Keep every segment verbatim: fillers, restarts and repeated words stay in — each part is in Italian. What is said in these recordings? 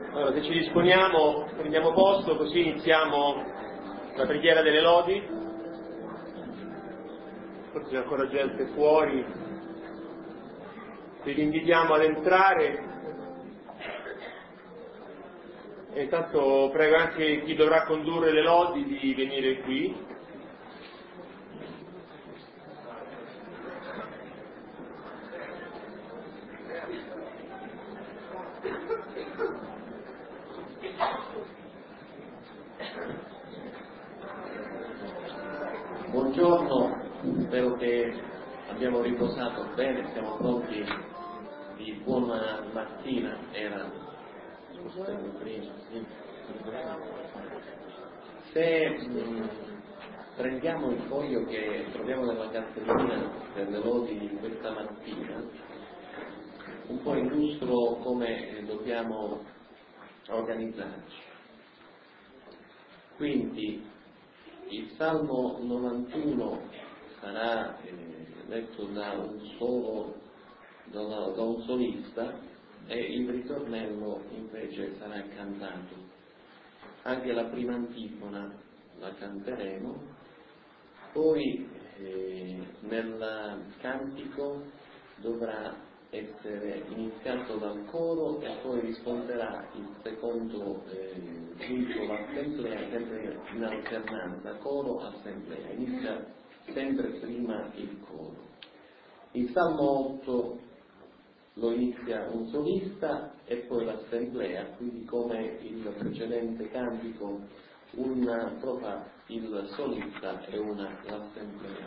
Allora, se ci disponiamo, prendiamo posto, così iniziamo la preghiera delle lodi. Forse c'è ancora gente fuori, vi invitiamo ad entrare. E intanto prego anche chi dovrà condurre le lodi di venire qui. Buongiorno, spero che abbiamo riposato bene, siamo pronti di buona mattina, era prima, sì. Se mh, prendiamo il foglio che troviamo nella cartellina per le lodi di questa mattina, un po' illustro come dobbiamo organizzarci. Quindi il Salmo novantuno sarà eh, letto da un solo, da, una, da un solista, e il ritornello invece sarà cantato. Anche la prima antifona la canteremo, poi eh, nel cantico dovrà essere iniziato dal coro e poi risponderà il secondo eh, punto l'assemblea, sempre in alternanza, coro-assemblea, inizia sempre prima il coro. Il Salmo otto lo inizia un solista e poi l'assemblea, quindi come il precedente cantico, una strofa il solista e una l'assemblea.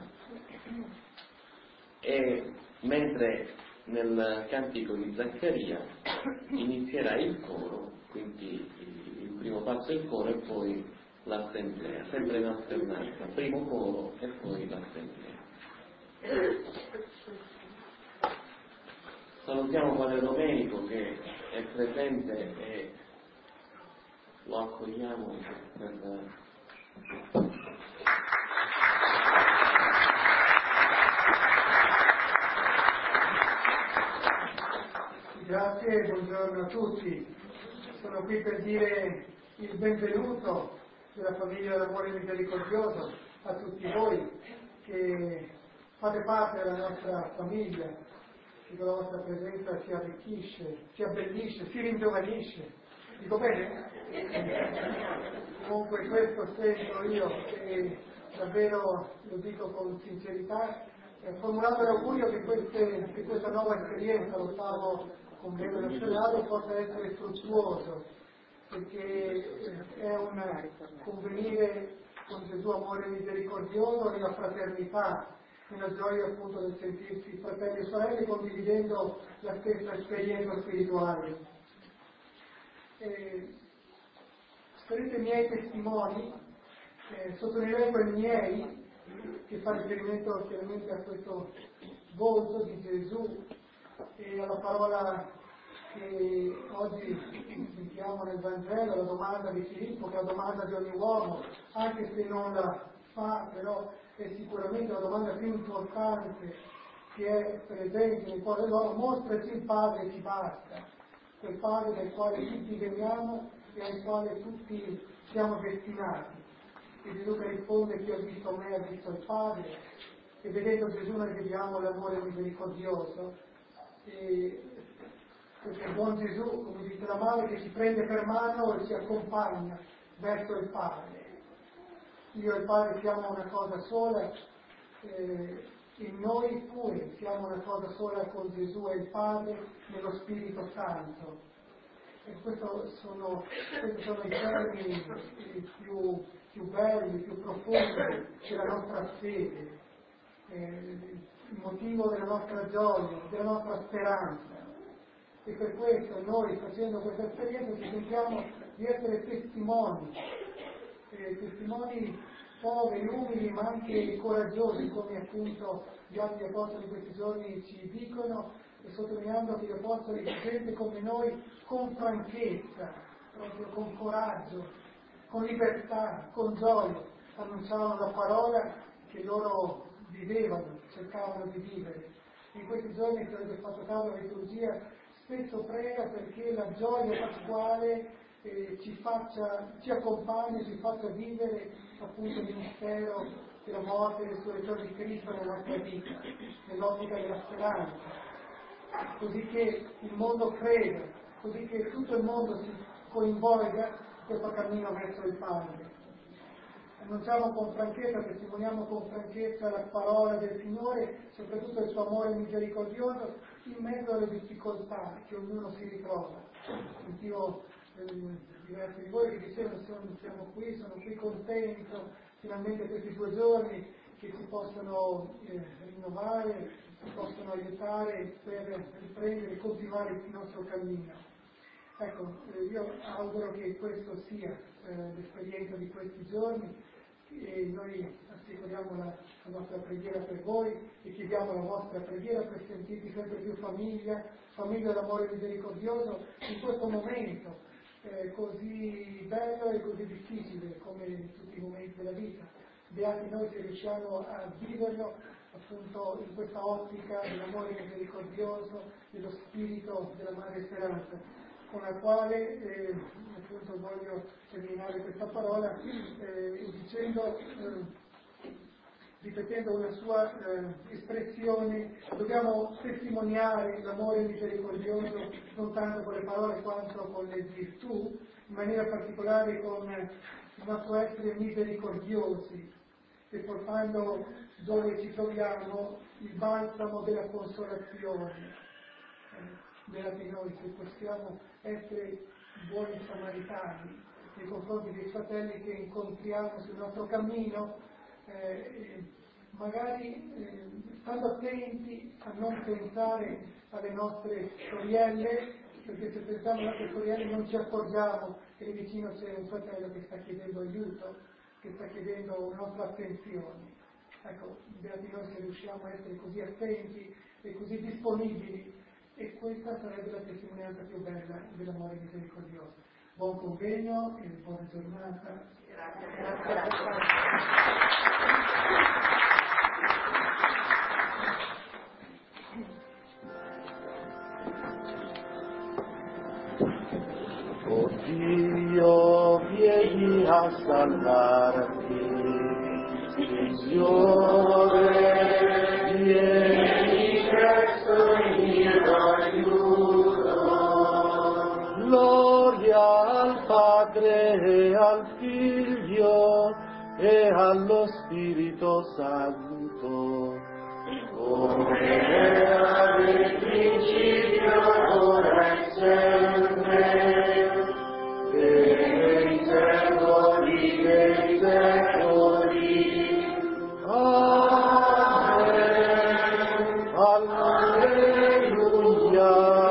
E mentre nel cantico di Zaccaria inizierà il coro, quindi il primo passo è il coro e poi l'assemblea, sempre in alternanza, primo coro e poi l'assemblea. Salutiamo Padre Domenico che è presente e lo accogliamo per Grazie, buongiorno a tutti. Sono qui per dire il benvenuto della famiglia dell'amore misericordioso a tutti voi che fate parte della nostra famiglia, che con la vostra presenza si arricchisce, si abbellisce, si ringiovanisce. Dico bene? Comunque questo sento io e davvero lo dico con sincerità, eh, formulando l'augurio che, queste, che questa nuova esperienza, lo stavo convegno nazionale, possa essere fruttuoso, perché è un convenire con Gesù amore misericordioso nella fraternità, nella gioia appunto del sentirsi fratelli e sorelle condividendo la stessa esperienza spirituale. Eh, sarete miei testimoni, eh, sottolineerei quei miei, che fa riferimento chiaramente a questo volto di Gesù e alla parola che oggi sentiamo nel Vangelo, la domanda di Filippo, che è la domanda di ogni uomo, anche se non la fa, però è sicuramente la domanda più importante che è presente nel cuore dell'uomo: mostraci il Padre, ci basta, quel Padre del quale tutti veniamo e al quale tutti siamo destinati. E Gesù che risponde: chi ha visto me ha visto il Padre. E vedendo Gesù noi vediamo l'amore misericordioso. E questo buon Gesù, come dice la madre, che ci prende per mano e ci accompagna verso il Padre. Io e il Padre siamo una cosa sola, eh, e noi pure siamo una cosa sola con Gesù e il Padre nello Spirito Santo. E questo sono, questi sono i termini più, più belli, più profondi della nostra fede, eh, il motivo della nostra gioia, della nostra speranza. E per questo noi, facendo questa esperienza, ci sentiamo di essere testimoni, eh, testimoni poveri, umili, ma anche coraggiosi, come appunto gli altri apostoli di questi giorni ci dicono, e sottolineando che gli apostoli, gente come noi, con franchezza, proprio con coraggio, con libertà, con gioia, annunciavano la parola che loro vivevano, cercavano di vivere. In questi giorni, che avete fatto caso alla liturgia, spesso prega perché la gioia pasquale eh, ci, faccia, ci accompagni, ci faccia vivere appunto il mistero della morte e del suo ritorno di Cristo nella nostra vita, nell'ottica della speranza, così che il mondo creda, così che tutto il mondo si coinvolga in questo cammino verso il Padre. Annunciamo con franchezza, testimoniamo con franchezza la parola del Signore, soprattutto il suo amore misericordioso in mezzo alle difficoltà che ognuno si ritrova. Sentivo eh, diversi di voi che dicevano sono, siamo qui, sono qui contento, finalmente questi due giorni che si possono eh, rinnovare, si possono aiutare per riprendere e continuare il nostro cammino. Ecco, eh, io auguro che questo sia eh, l'esperienza di questi giorni e noi assicuriamo la, la nostra preghiera per voi e chiediamo la vostra preghiera per sentirvi sempre più famiglia, famiglia d'amore misericordioso in questo momento eh, così bello e così difficile come in tutti i momenti della vita. Beati noi se riusciamo a viverlo appunto in questa ottica dell'amore misericordioso, dello spirito della Madre Speranza, con la quale eh, appunto voglio terminare questa parola eh, dicendo, eh, ripetendo una sua eh, espressione: dobbiamo testimoniare l'amore misericordioso non tanto con le parole quanto con le virtù, in maniera particolare con il nostro essere misericordiosi, e portando dove ci troviamo il balsamo della consolazione. Beati noi se possiamo essere buoni samaritani nei confronti dei fratelli che incontriamo sul nostro cammino, eh, magari eh, stando attenti a non pensare alle nostre storielle, perché se pensiamo alle nostre storielle non ci accorgiamo che lì vicino c'è un fratello che sta chiedendo aiuto, che sta chiedendo la nostra attenzione. Ecco, beati noi se riusciamo a essere così attenti e così disponibili, e questa sarebbe la testimonianza più bella dell'amore misericordioso. Buon convegno e buona giornata. Grazie. Oh Dio, vieni a salvarti, Signore, vieni presto in mio aiuto. Gloria al Padre e al Figlio e allo Spirito Santo, come era nel principio, ora e sempre, e nei secoli dei secoli. Amen. Alleluia.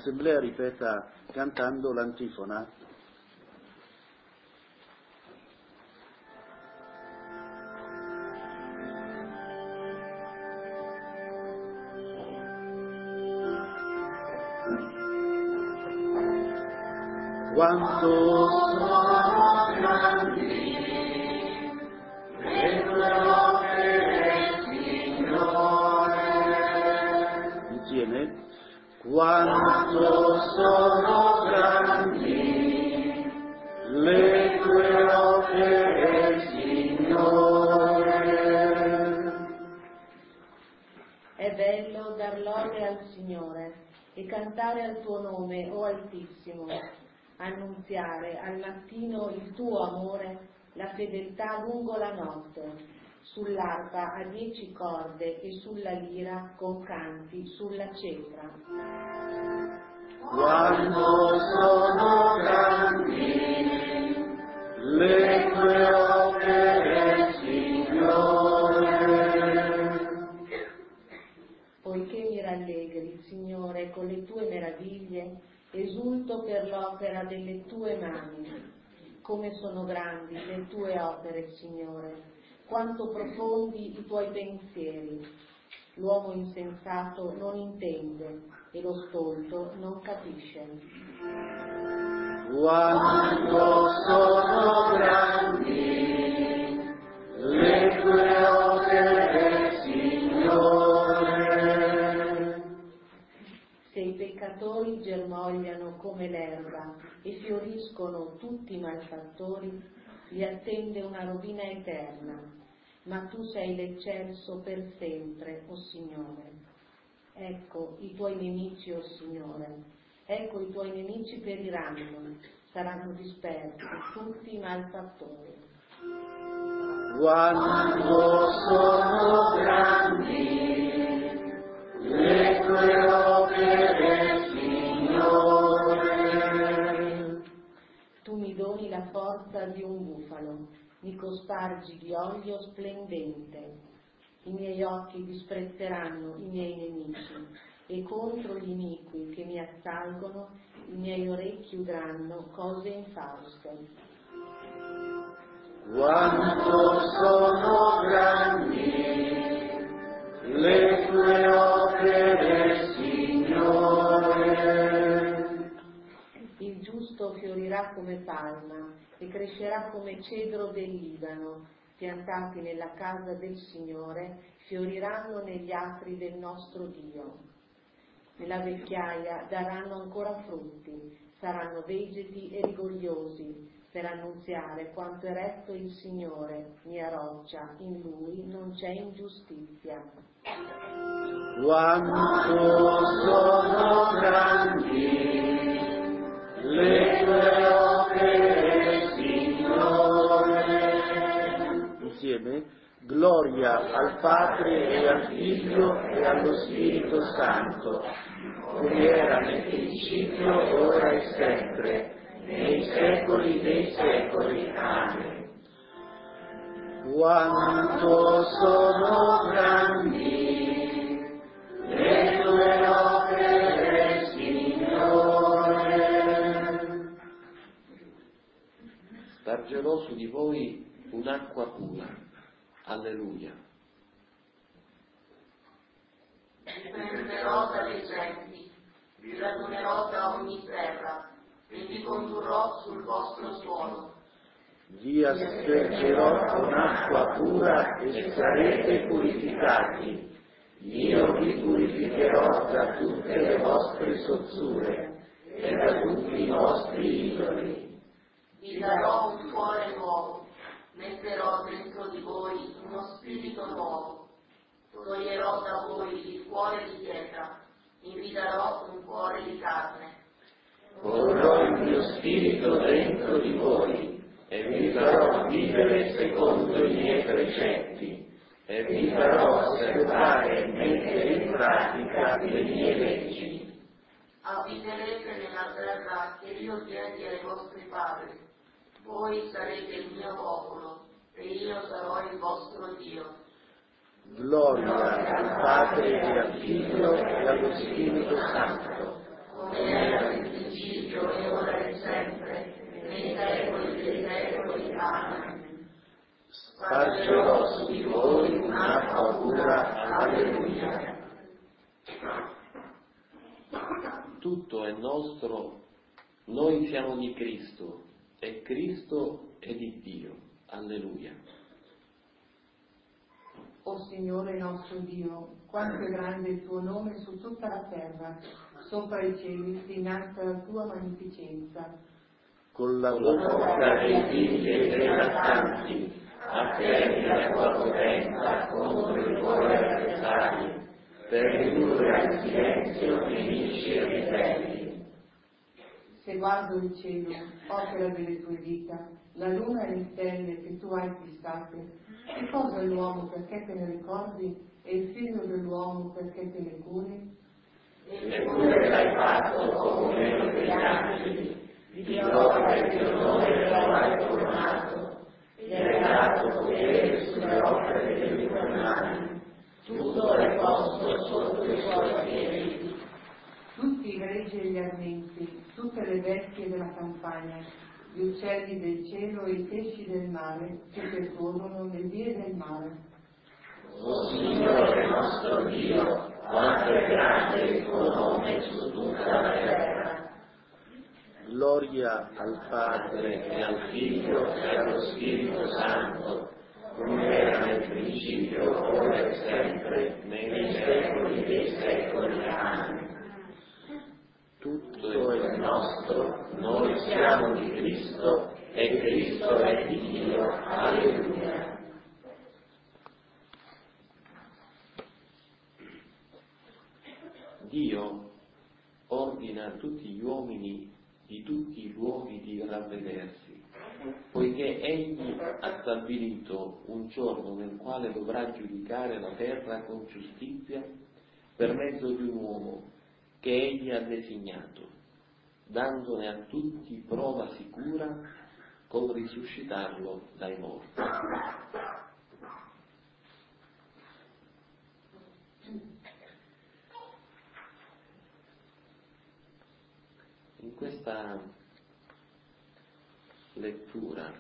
l'assemblea ripeta cantando l'antifona. Quanto sono grandi le tue opere, Signore. Insieme. Quanto sono grandi le tue opere, Signore. È bello dar lode al Signore e cantare al tuo nome, o Altissimo, annunziare al mattino il tuo amore, la fedeltà lungo la notte, sull'arpa a dieci corde e sulla lira con canti sulla cetra. Quanto sono grandi le tue opere, Signore. Poiché mi rallegri, Signore, con le tue meraviglie, esulto per l'opera delle tue mani. Come sono grandi le tue opere, Signore, quanto profondi i tuoi pensieri. L'uomo insensato non intende e lo stolto non capisce. Quanto sono grandi le tue opere, Signore. Se i peccatori germogliano come l'erba e fioriscono tutti i malfattori, li attende una rovina eterna, ma tu sei l'eccelso per sempre, o Signore. Ecco i tuoi nemici, o Signore, ecco i tuoi nemici periranno, saranno dispersi tutti i malfattori. Quanto sono grandi le tue opere, Signore. Tu mi doni la forza di un bufalo, mi cospargi di olio splendente. I miei occhi disprezzeranno i miei nemici e contro gli iniqui che mi assalgono i miei orecchi udranno cose infauste. Quanto sono grandi le tue opere, Signore. Il giusto fiorirà come palma e crescerà come cedro del Libano, piantati nella casa del Signore, fioriranno negli atri del nostro Dio. Nella vecchiaia daranno ancora frutti, saranno vegeti e rigogliosi, per annunziare quanto è retto il Signore, mia roccia, in Lui non c'è ingiustizia. Quanto sono grandi le tue opere, Signore. Insieme, gloria al Padre e al Figlio e allo Spirito Santo, come era nel principio, ora e sempre, nei secoli dei secoli. Amen. Quanto sono grandi le tue opere, Signore. Spargerò su di voi un'acqua pura. Alleluia. Vi prenderò dalle genti, vi radunerò da ogni terra, e vi condurrò sul vostro suolo. Vi aspergerò con acqua pura e sarete purificati. Io vi purificherò da tutte le vostre sozzure e da tutti i vostri idoli. Vi darò un cuore nuovo, metterò dentro di voi uno spirito nuovo. Toglierò da voi il cuore di pietra, vi darò un cuore di carne. Porrò il mio spirito dentro di voi e vi farò vivere secondo i miei precetti e vi farò osservare e mettere in pratica le mie leggi. Abiterete nella terra che io diedi ai vostri padri. Voi sarete il mio popolo e io sarò il vostro Dio. Gloria al Padre e al Figlio e allo Spirito Santo, come era nel principio e ora e sempre, nei secoli dei secoli. Amen. Spargerò su di voi un'acqua pura. Alleluia. Tutto è nostro, noi siamo di Cristo e Cristo è di Dio. Alleluia. O Signore nostro Dio, quanto è grande il tuo nome su tutta la terra, sopra i cieli si innalza la tua magnificenza. Con la bocca dei figli e dei lattanti, affermi la tua potenza contro i tuoi avversari, per ridurre al silenzio nemici e ribelli. Se guardo il cielo, opera delle tue dita, la luna e le stelle che tu hai fissate, che cosa è l'uomo perché te ne ricordi e il figlio dell'uomo perché te ne curi? Eppure l'hai fatto come meno degli angeli, di gloria e di onore lo hai coronato, gli hai dato potere sulle opere delle tue mani. Tutto è posto sotto i suoi piedi. Tutti i greggi e gli armenti, tutte le bestie della campagna, gli uccelli del cielo e i pesci del mare che percorrono le vie del mare. O Signore nostro Dio, quanto è grande il tuo nome su tutta la terra. Gloria al Padre e al Figlio e allo Spirito Santo, come era nel principio, ora e sempre, nei secoli dei secoli. Amen. Tutto è nostro, noi siamo di Cristo e Cristo è di Dio. Alleluia. Dio ordina a tutti gli uomini di tutti i luoghi di ravvedersi, poiché Egli ha stabilito un giorno nel quale dovrà giudicare la terra con giustizia per mezzo di un uomo che Egli ha designato, dandone a tutti prova sicura col risuscitarlo dai morti. In questa lettura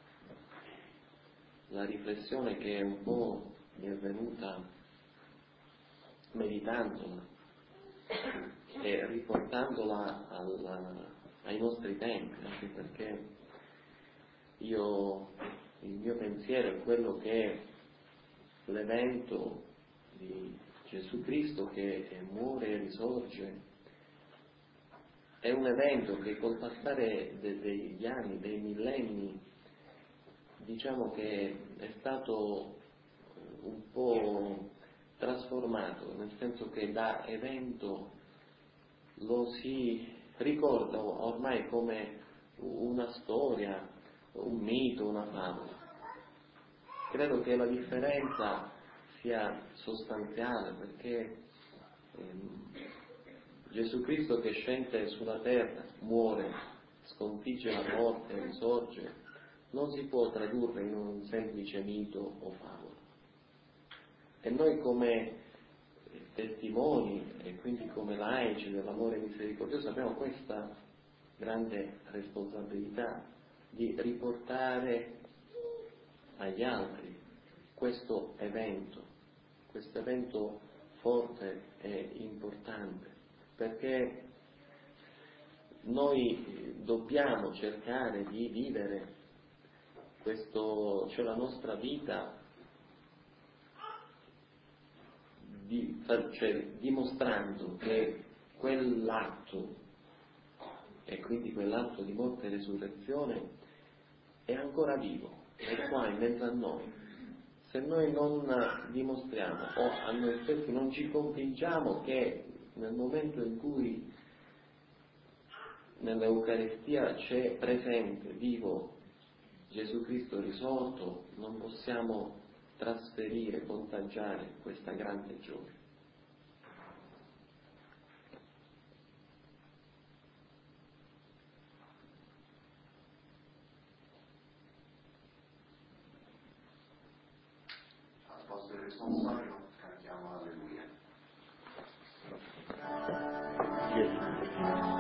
la riflessione che un po' mi è venuta meditandola e riportandola alla, ai nostri tempi, anche perché io, il mio pensiero è quello che l'evento di Gesù Cristo che muore e risorge è un evento che col passare de, degli anni, dei millenni, diciamo che è stato un po' trasformato, nel senso che da evento lo si ricorda ormai come una storia, un mito, una favola. Credo che la differenza sia sostanziale, perché ehm, Gesù Cristo che scende sulla terra, muore, sconfigge la morte, risorge, non si può tradurre in un semplice mito o favola. E noi come testimoni e quindi come laici dell'amore misericordioso abbiamo questa grande responsabilità di riportare agli altri questo evento, questo evento forte e importante, perché noi dobbiamo cercare di vivere questo, cioè la nostra vita, di, cioè, dimostrando che quell'atto, e quindi quell'atto di morte e resurrezione, è ancora vivo, è qua in mezzo a noi. Se noi non dimostriamo o a noi stessi non ci convinciamo che nel momento in cui nell'Eucaristia c'è presente, vivo, Gesù Cristo risorto, non possiamo trasferire, contagiare questa grande gioia. Al posto del responsorio cantiamo Alleluia. Gesù.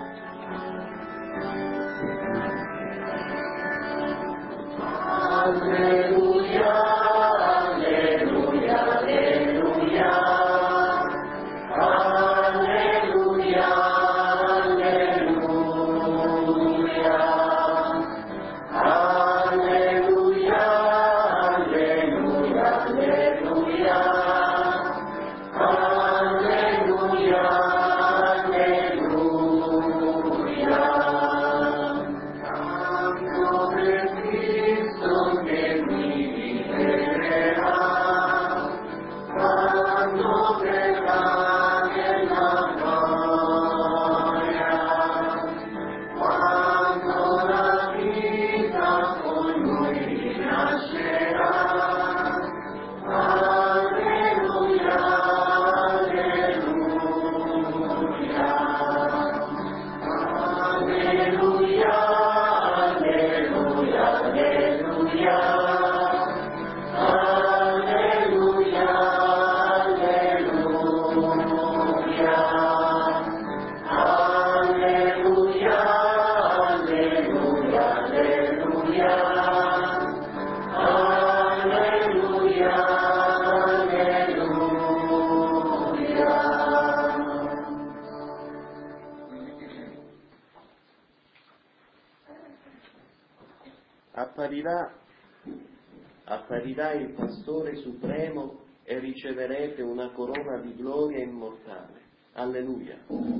Apparirà, apparirà il Pastore Supremo e riceverete una corona di gloria immortale. Alleluia.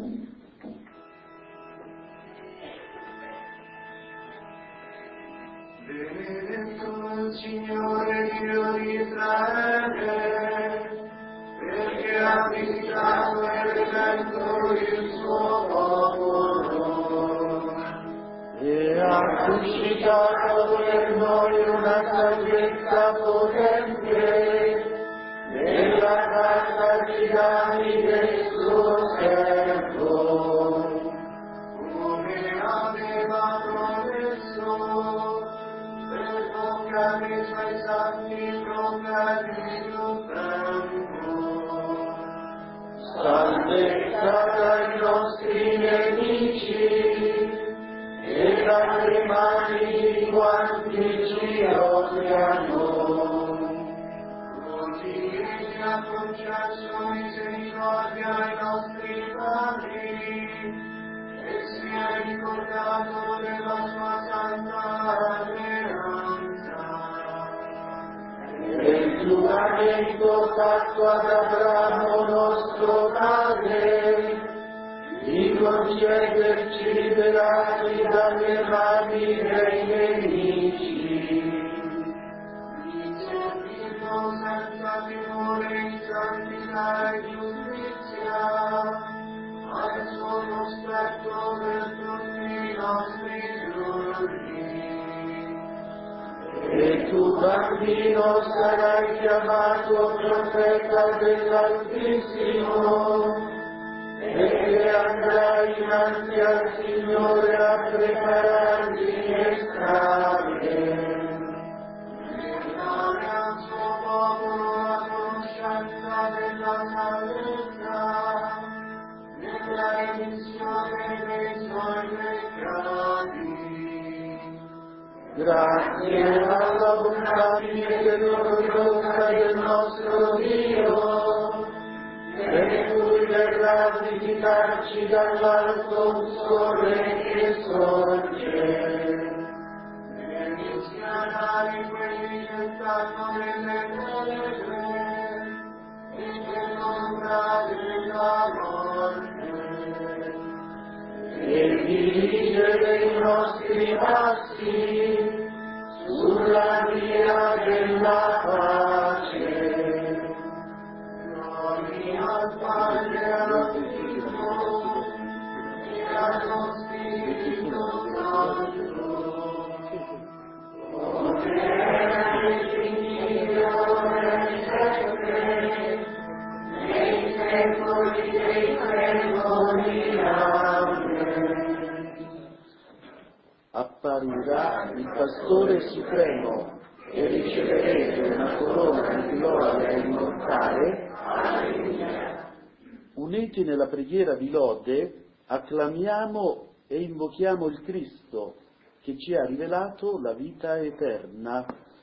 Benedetto il Signore Dio di Israele, perché ha visitato e redento il suo popolo. E ha suscitato per noi una salvezza potente nella casa di Davide suo servo. Come aveva promesso, per bocca dei suoi santi profeti sul tempo. Salvezza dai nostri nemici e dalle mani di quanti ci odiano. Così egli ha concesso misericordia ai nostri padri e si è ricordato della sua santa alleanza. E il giuramento fatto ad Abramo nostro padre di concederci liberati dalle mani dei nemici. Di servito senza timore in santità e giustizia, al suo cospetto per tutti i nostri giorni. E tu, bambino, sarai chiamato profeta dell'Altissimo, e andrai innanzi al Signore a preparargli le strade. E dare al suo popolo la conoscenza della salvezza, nella remissione dei suoi peccati. Grazie alla bontà misericordiosa del nostro Dio, per cui verrà a visitarci dall'alto un sole che sorge. E rischiarare quelli che stanno nelle tenebre e nell'ombra della morte. E dirigere i nostri passi sulla via della pace. Gloria al Padre, al Figlio e allo Spirito Santo, come era nel principio, ora e sempre, nei secoli dei secoli. Amen. Apparirà il Pastore Supremo e riceverete una corona di gloria immortale. Uniti nella preghiera di lode, acclamiamo e invochiamo il Cristo che ci ha rivelato la vita eterna.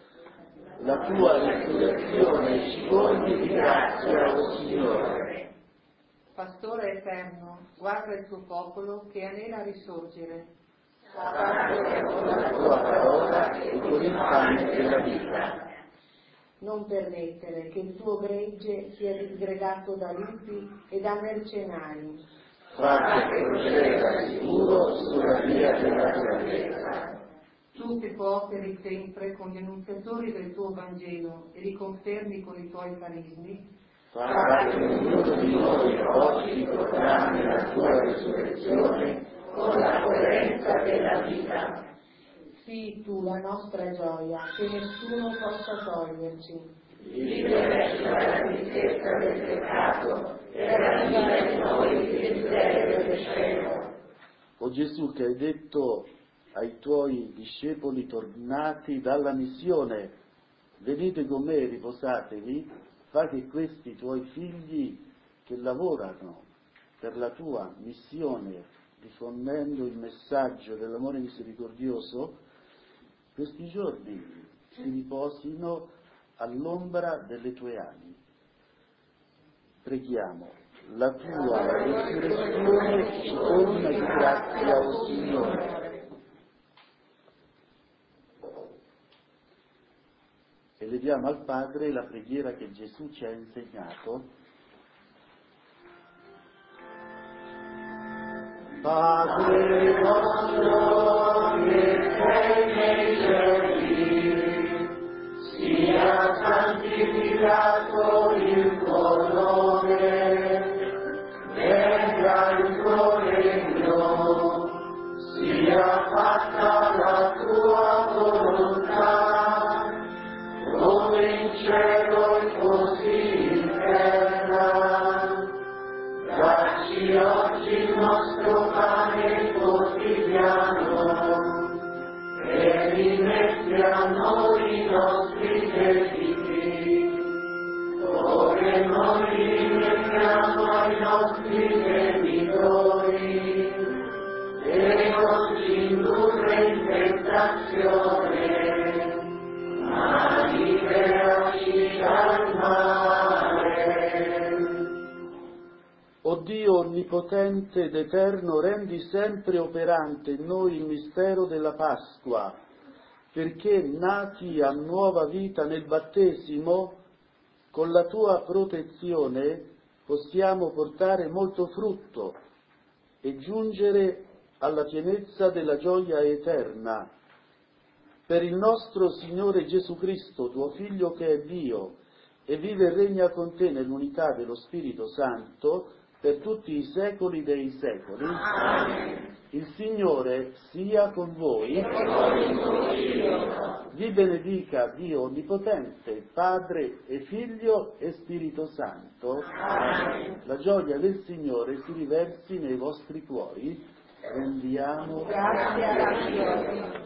la tua risurrezione ci cogli di grazia, o Signore. Pastore eterno, guarda il tuo popolo che anela a risorgere. Con la tua parola e con il pane della vita. Non permettere che il tuo gregge sia disgregato da lupi e da mercenari. Faccia che proceda sicuro sulla via della salvezza. Tu che cooperi sempre con gli annunziatori del tuo Vangelo e li confermi con i tuoi carismi, Fa che ognuno di noi oggi proclami la tua risurrezione con la coerenza della vita. sii tu la nostra gioia, che nessuno possa toglierci. Liberaci dalla tristezza del peccato e ravviva in noi il desiderio del cielo. O Gesù, che hai detto ai tuoi discepoli tornati dalla missione, venite con me e riposatevi, fa che questi tuoi figli che lavorano per la tua missione, diffondendo il messaggio dell'amore misericordioso, questi giorni si riposino all'ombra delle tue ali. Preghiamo, la tua risurrezione ci dona di grazia, o Signore. E leviamo al Padre la preghiera che Gesù ci ha insegnato. Padre nostro che sei nei cieli, sia santificato il tuo nome, venga il tuo regno, sia fatta la tua volontà, come in cielo e così in terra. Dacci oggi il nostro pane quotidiano e rimetti a noi i nostri debiti, come noi rimettiamo ai nostri debitori, e non ci indurre in tentazione, ma liberaci dal male. O Dio onnipotente ed eterno, rendi sempre operante in noi il mistero della Pasqua, perché nati a nuova vita nel battesimo, con la tua protezione possiamo portare molto frutto e giungere alla pienezza della gioia eterna. Per il nostro Signore Gesù Cristo, tuo Figlio che è Dio, e vive e regna con te nell'unità dello Spirito Santo, per tutti i secoli dei secoli. Amen. Il Signore sia con voi. Vi benedica Dio Onnipotente, Padre e Figlio e Spirito Santo. Amen. La gioia del Signore si riversi nei vostri cuori. Rendiamo Grazie a Dio.